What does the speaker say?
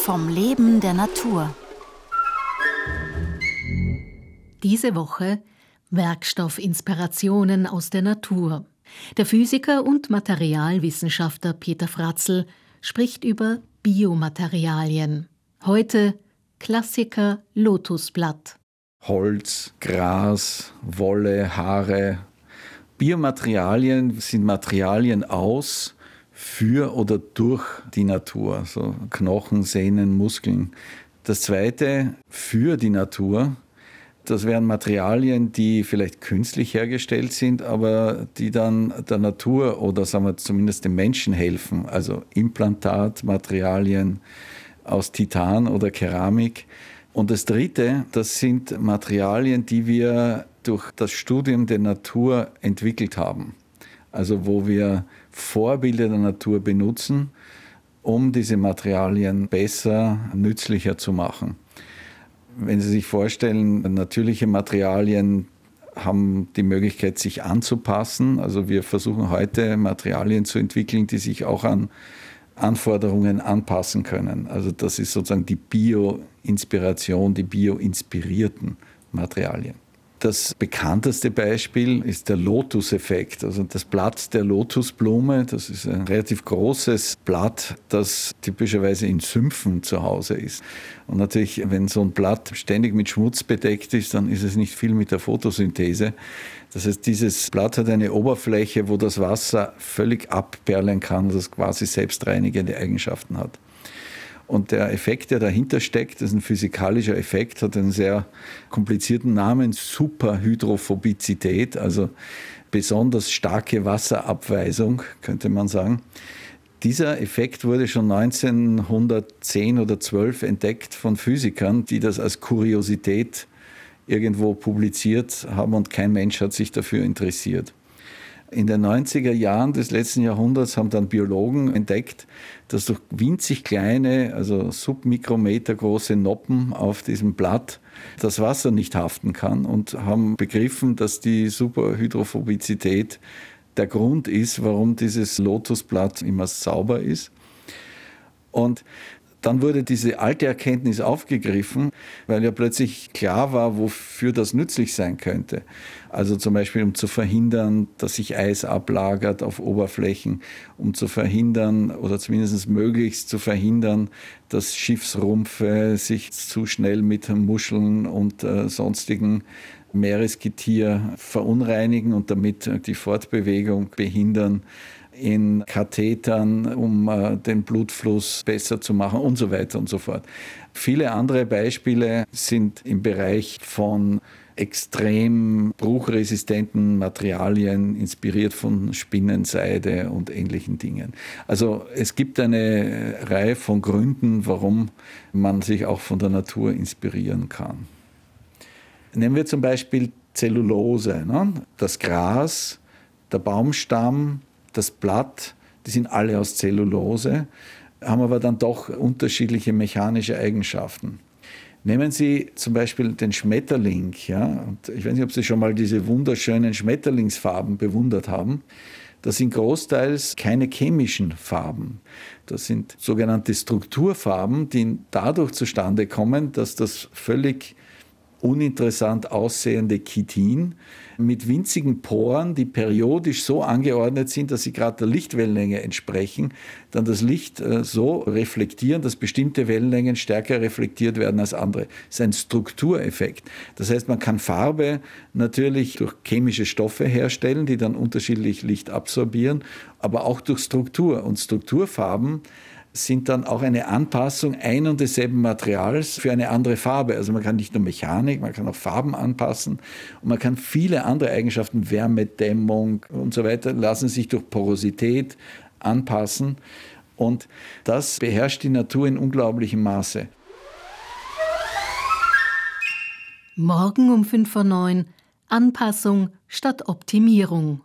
vom Leben der Natur. Diese Woche Werkstoffinspirationen aus der Natur. Der Physiker und Materialwissenschaftler Peter Fratzl spricht über Biomaterialien. Heute Klassiker Lotusblatt. Holz, Gras, Wolle, Haare. Biomaterialien sind Materialien aus, für oder durch die Natur, so Knochen, Sehnen, Muskeln. Das zweite, für die Natur. Das wären Materialien, die vielleicht künstlich hergestellt sind, aber die dann der Natur oder sagen wir zumindest dem Menschen helfen. Also Implantatmaterialien aus Titan oder Keramik. Und das dritte, das sind Materialien, die wir durch das Studium der Natur entwickelt haben. Also wo wir Vorbilder der Natur benutzen, um diese Materialien besser, nützlicher zu machen. Wenn Sie sich vorstellen, natürliche Materialien haben die Möglichkeit, sich anzupassen. Also wir versuchen heute Materialien zu entwickeln, die sich auch an Anforderungen anpassen können. Also das ist sozusagen die Bio-Inspiration, die bio-inspirierten Materialien. Das bekannteste Beispiel ist der Lotus-Effekt, also das Blatt der Lotusblume. Das ist ein relativ großes Blatt, das typischerweise in Sümpfen zu Hause ist. Und natürlich, wenn so ein Blatt ständig mit Schmutz bedeckt ist, dann ist es nicht viel mit der Photosynthese. Das heißt, dieses Blatt hat eine Oberfläche, wo das Wasser völlig abperlen kann, das quasi selbstreinigende Eigenschaften hat. Und der Effekt, der dahinter steckt, das ist ein physikalischer Effekt, hat einen sehr komplizierten Namen, Superhydrophobizität, also besonders starke Wasserabweisung, könnte man sagen. Dieser Effekt wurde schon 1910 oder 12 entdeckt von Physikern, die das als Kuriosität irgendwo publiziert haben und kein Mensch hat sich dafür interessiert. In den 90er Jahren des letzten Jahrhunderts haben dann Biologen entdeckt, dass durch winzig kleine, also Submikrometer große Noppen auf diesem Blatt das Wasser nicht haften kann und haben begriffen, dass die Superhydrophobizität der Grund ist, warum dieses Lotusblatt immer sauber ist. Und dann wurde diese alte Erkenntnis aufgegriffen, weil ja plötzlich klar war, wofür das nützlich sein könnte. Also zum Beispiel, um zu verhindern, dass sich Eis ablagert auf Oberflächen, um zu verhindern oder zumindest möglichst zu verhindern, dass Schiffsrumpfe sich zu schnell mit Muscheln und sonstigen Meeresgetier verunreinigen und damit die Fortbewegung behindern, in Kathetern, um den Blutfluss besser zu machen und so weiter und so fort. Viele andere Beispiele sind im Bereich von extrem bruchresistenten Materialien, inspiriert von Spinnenseide und ähnlichen Dingen. Also es gibt eine Reihe von Gründen, warum man sich auch von der Natur inspirieren kann. Nehmen wir zum Beispiel Zellulose, ne? Das Gras, der Baumstamm, das Blatt, die sind alle aus Zellulose, haben aber dann doch unterschiedliche mechanische Eigenschaften. Nehmen Sie zum Beispiel den Schmetterling. Ja? Und ich weiß nicht, ob Sie schon mal diese wunderschönen Schmetterlingsfarben bewundert haben. Das sind großteils keine chemischen Farben. Das sind sogenannte Strukturfarben, die dadurch zustande kommen, dass das völlig uninteressant aussehende Chitin mit winzigen Poren, die periodisch so angeordnet sind, dass sie gerade der Lichtwellenlänge entsprechen, dann das Licht so reflektieren, dass bestimmte Wellenlängen stärker reflektiert werden als andere. Das ist ein Struktureffekt. Das heißt, man kann Farbe natürlich durch chemische Stoffe herstellen, die dann unterschiedlich Licht absorbieren, aber auch durch Struktur. Und Strukturfarben sind dann auch eine Anpassung ein und desselben Materials für eine andere Farbe. Also man kann nicht nur Mechanik, man kann auch Farben anpassen und man kann viele andere Eigenschaften, Wärmedämmung und so weiter, lassen sich durch Porosität anpassen und das beherrscht die Natur in unglaublichem Maße. Morgen um 8:55 Anpassung statt Optimierung.